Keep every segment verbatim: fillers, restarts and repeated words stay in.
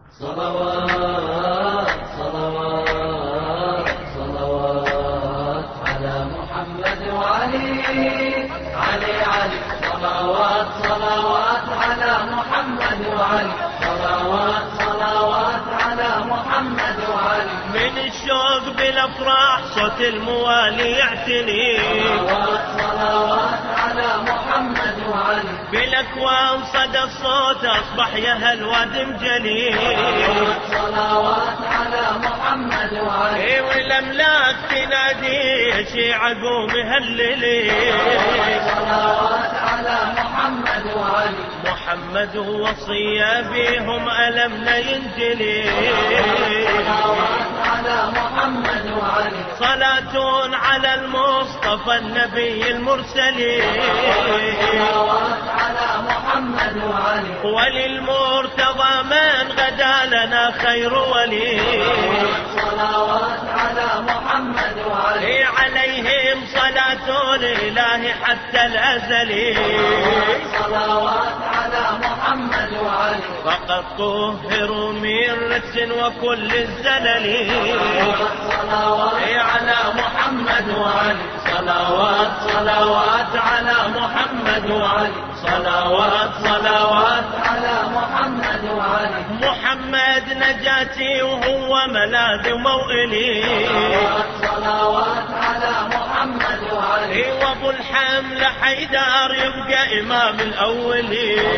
صلوات صلوات صلوات على محمد وعلي علي علي صلوات صلوات على محمد وعلي صلوات صلوات على محمد وعلي. من الشوق بالافراح صوت الموالي يعتلي، صلوات صلوات على محمد وعلي. بالاكوان صدى الصوت اصبح يا هالواد مجلي، صلوات على محمد وعلي. والاملاك تنادي شيعة قوم هللي، صلوات على محمد وعلي. محمد وصية بهم ألمنا ينجلي، صلوات على محمد وعلي. صلاة على المصطفى النبي المرسل، صلوات على محمد وعلي. وللمرتضى من غدا لنا خير ولي، صلوات على محمد وعلي. عليهم صلاة الإله حتى الأزل، صلوات على محمد وعلي. فقد طهروا من رجس وكل الزلل، صلوات على محمد وعلي. صلوات صلوات على محمد وعلي. صلوات صلوات على محمد وعلي. محمد نجاتي وهو ملاذ وموئلي، صلوات على محمد وعلي. وابو الحمل حيدر يبقى امام الاولين،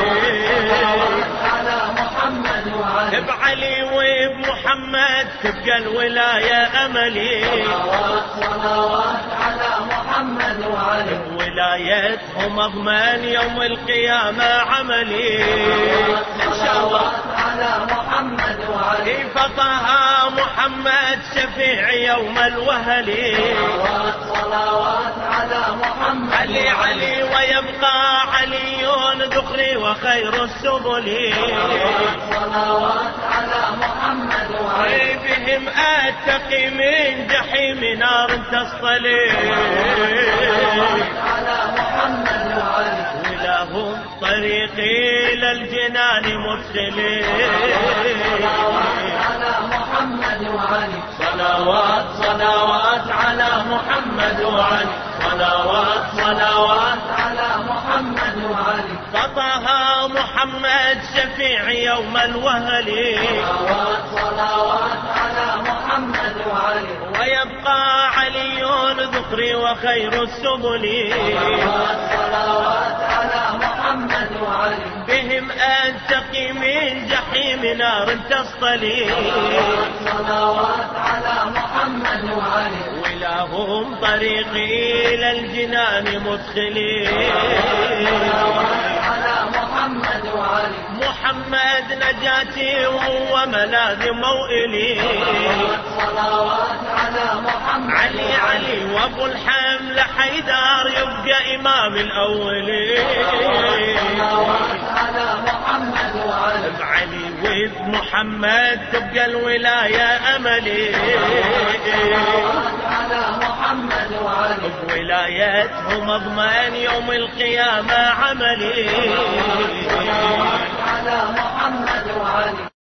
على محمد وعلي. بعلي وبمحمد تبقى الولاية املي، صلوات على محمد وعلي. ولايتهم اضمن يوم القيامة عملي ان شاء الله. على محمد وعلي. فطه محمد شفيع يوم الوهل، صلوات على محمد علي علي ويبقى علي ذخري وخير السبل، صلوات على محمد وعلي. بهم اتقي من جحيم نار تصطلي، على محمد وعلي. ولهم طريقي الى الجنان مرسلي، على محمد وعلي. صلوات صلوات على محمد وعلي، صلوات صلوات على محمد وعلي. فطه محمد شفيع يوم الوهل، صلوات على محمد وعلي. ويبقى علي ذخري وخير السبل، صلوات على محمد وعلي. بهم أنتقي من جحيم نار تصطلي، صلوات على محمد وعلي. ولهم طريقي إلى الجنان مدخلي، على محمد وعلي. محمد نجاتي وهو ملاذ موئلي، صلوات على محمد علي علي وابو الحمل حيدر يبقى امام الاولين، صلوات على محمد وعلي. بعلي وبمحمد تبقى الولاية املي، على محمد وعلي. بولايتهم اضمن يوم القيامة عملي. على محمد وعلي.